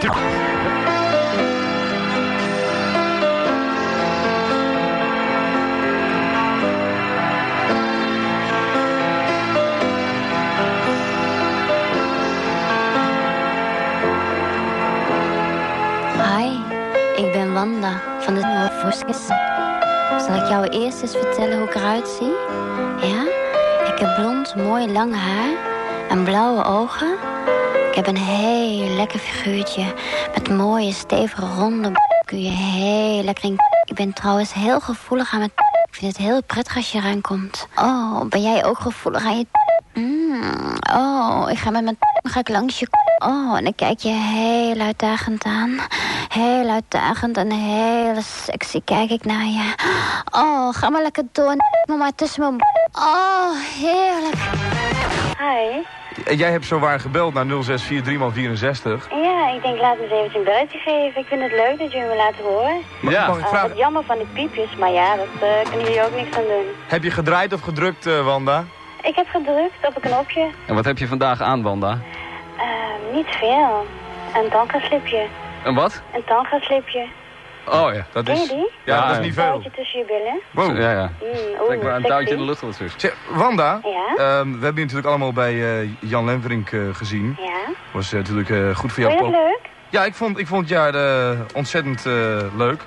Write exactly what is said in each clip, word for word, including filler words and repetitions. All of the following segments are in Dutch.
Ik ben Wanda van de Noordvoorskes. Zal ik jou eerst eens vertellen hoe ik eruit zie? Ja? Ik heb blond, mooi lang haar en blauwe ogen. Ik heb een heel lekker figuurtje met mooie, stevige, ronde b***. Kun je heel lekker in. Ik ben trouwens heel gevoelig aan mijn. Ik vind het heel prettig als je eraan komt. Oh, ben jij ook gevoelig aan je. Mm, oh, ik ga met mijn. Ga ik langs je. Oh, en dan kijk je heel uitdagend aan. Heel uitdagend en heel sexy kijk ik naar je. Oh, ga maar lekker door. Maar maar tussen mijn. Oh, heerlijk. Hi. Jij hebt zowaar gebeld naar nul zes vier drie vierenzestig. Ja, ik denk laat me eens even een belletje geven. Ik vind het leuk dat jullie me laten horen. Ja. Mag ik Uh, vragen? wat jammer van de piepjes, maar ja, dat uh, kunnen jullie ook niks aan doen. Heb je gedraaid of gedrukt, uh, Wanda? Ik heb gedrukt op een knopje. En wat heb je vandaag aan, Wanda? Uh, niet veel. Een tangaslipje. Een wat? Een tangaslipje. Oh ja. Dat Ken je is, die? ja, dat is ja. niet Een veel. touwtje tussen je billen. Wow. Ja, ja. Mm, Trek maar een sexy. touwtje in de lucht wat tussen. Zeg, Wanda, Ja? ehm, we hebben je natuurlijk allemaal bij uh, Jan Lemverink uh, gezien. Ja? Was uh, natuurlijk uh, goed voor Vond jou. je dat leuk? Ja, ik vond, ik vond ja, uh, ontzettend uh, leuk.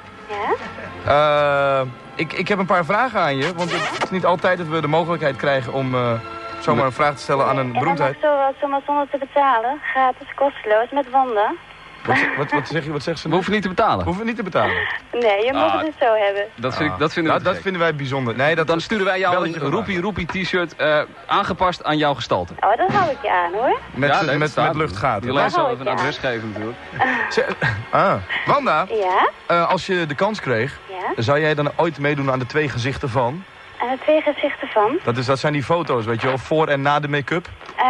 Ja? Uh, ik, ik heb een paar vragen aan je, want het is niet altijd dat we de mogelijkheid krijgen om uh, zomaar een vraag te stellen aan een beroemdheid. En dan ook zo, zomaar zonder te betalen. Gratis, kosteloos, met Wanda. Wat, wat, wat, zeg je, wat zegt ze? We hoeven niet te betalen. We hoeven niet te betalen. Nee, je moet Ah. het dus zo hebben. Dat, vind Ah. ik, dat vinden we Nou, te dat gek. vinden wij bijzonder. Nee, dat, Dan sturen wij jou belletje een vandaag. roepie roepie t-shirt uh, aangepast aan jouw gestalte. Oh, dat hou ik je aan, hoor. met, Ja, nee, dat met, staat. met luchtgaten. Je laat zo hou even ik een je adres geven natuurlijk. Ze- ah, Wanda, Ja? uh, als je de kans kreeg, Ja? zou jij dan ooit meedoen aan de twee gezichten van? En de twee gezichten van? Dat, is, dat zijn die foto's, weet je wel, voor en na de make-up.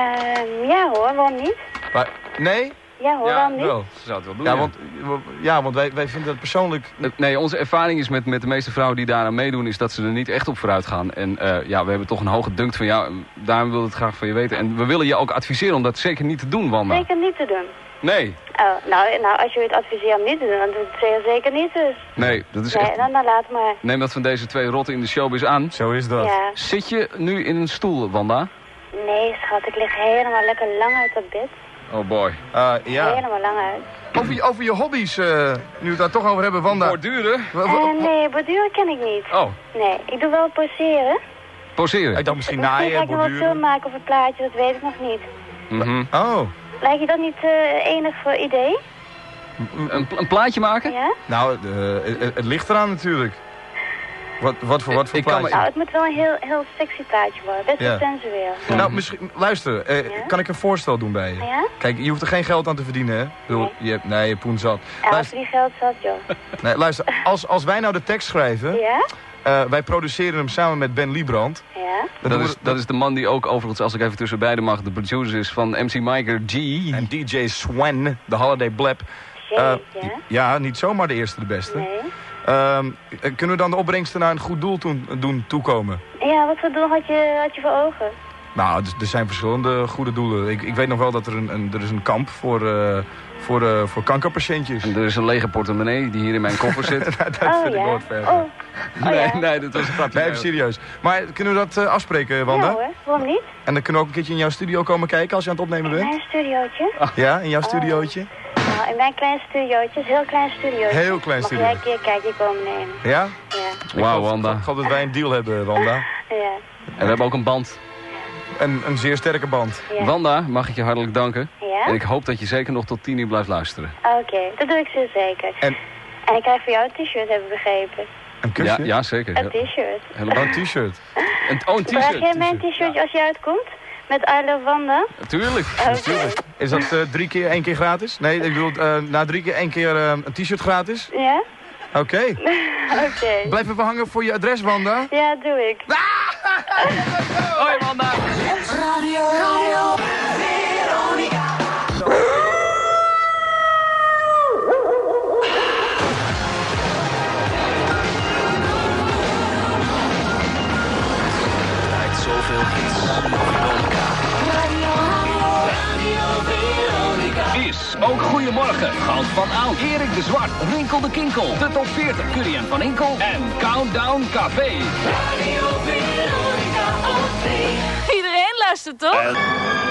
Ehm ja hoor, waarom niet? Maar, nee? Ja hoor, Ja, waarom niet? Wel. Ze zou het wel doen. Ja, ja. want, ja, want wij, wij vinden dat persoonlijk... Nee, onze ervaring is met, met de meeste vrouwen die daaraan meedoen, is dat ze er niet echt op vooruit gaan. En uh, ja, we hebben toch een hoge dunk van jou. Daarom willen we het graag van je weten. En we willen je ook adviseren om dat zeker niet te doen, Wanda. Zeker niet te doen. Nee, Oh, nou, nou, als je het adviseert om niet te doen, dan doe ik het zeker niet dus. nee, dat is Nee, echt... dan, dan laat maar. Neem dat van deze twee rotten in de showbiz aan. Zo is dat. Ja. Zit je nu in een stoel, Wanda? Nee, schat, ik lig helemaal lekker lang uit op bed. Oh boy. Uh, ja. Helemaal lang uit. Over, je, over je hobby's, uh, nu we het daar toch over hebben, Wanda. Borduren? Wa- wa- Eh, nee, borduren ken ik niet. Oh, Nee, ik doe wel poseren. poseren. Ik dacht misschien Misschien ga naaien, ik nog wel film borduren. maken of een plaatje, dat weet ik nog niet. Mhm. Oh, Lijkt je dat niet uh, enig voor idee? Een, een plaatje maken? Ja? nou, uh, het, het ligt eraan natuurlijk. Wat, wat voor, wat voor Ik kan me- plaatje? Nou, het moet wel een heel, heel sexy plaatje worden. Best wel Ja. sensueel. Nou, misschien, luister, uh, Ja? kan ik een voorstel doen bij je? Ja? Kijk, je hoeft er geen geld aan te verdienen, hè? Ik bedoel, Nee. je hebt, nee, je poen zat. Ja, als Luister, die geld zat, joh. nee, luister als, als wij nou de tekst schrijven, Ja? uh, wij produceren hem samen met Ben Liebrand. Ja? Dan Dat doen is, we- dat is de man die ook overigens, als ik even tussen beiden mag, de producer is van M C Miker G. En D J Swen, de Holiday Blab. Shit, Uh, ja? ja, niet zomaar de eerste de beste. Nee. Um, kunnen we dan de opbrengsten naar een goed doel toen, doen toekomen? Ja, wat voor doel had je, had je voor ogen? Nou, er, er zijn verschillende goede doelen. Ik, ik weet nog wel dat er een, een, er is een kamp voor, uh, voor, uh, voor kankerpatiëntjes. En er is een lege portemonnee die hier in mijn koffer zit. dat Oh vind ik ja? nooit ver. Oh, oh nee, ja? nee, dat was een grapje. Nee, even serieus. Maar kunnen we dat uh, afspreken, Wanda? Ja hoor, waarom niet? En dan kunnen we ook een keertje in jouw studio komen kijken als je aan het opnemen In bent? mijn studiootje? Ja, in jouw studiootje? Nou, in mijn klein studiootje, is een heel klein studiootje. Heel klein Mag studio. jij een keer een kijkje komen nemen? Ja? Ja. Wauw, Ik hoop- Wanda. Ik hoop dat wij een deal hebben, Wanda. Ja. En we hebben ook een band. Een, een zeer sterke band. Ja. Wanda, mag ik je hartelijk danken. Ja? En ik hoop dat je zeker nog tot tien uur blijft luisteren. Oké, dat doe ik zeer zeker. En En ik krijg voor jou een t-shirt, heb ik begrepen. een kusje? Ja, ja zeker. Een t-shirt. Helemaal. Oh, een t-shirt. Een, oh, een Draag t-shirt. jij mijn t-shirtje als je uitkomt? Met I Love Wanda? Tuurlijk. Oké. Is dat uh, drie keer één keer gratis? Nee, ik bedoel, uh, na drie keer één keer uh, een t-shirt gratis? Ja? Oké. Oké. Blijf even hangen voor je adres, Wanda. Ja, doe ik. Hoi, Wanda. Radio, Radio Veronica. Zoveel hits. Veronica. Radio, Radio Veronica. Is ook goedemorgen. Goud van Oud, Erik de Zwart, Rinkel de Kinkel, de Top veertig, Curry en Van Inkel en Countdown Café. Radio Veronica op drie. Iedereen luistert toch?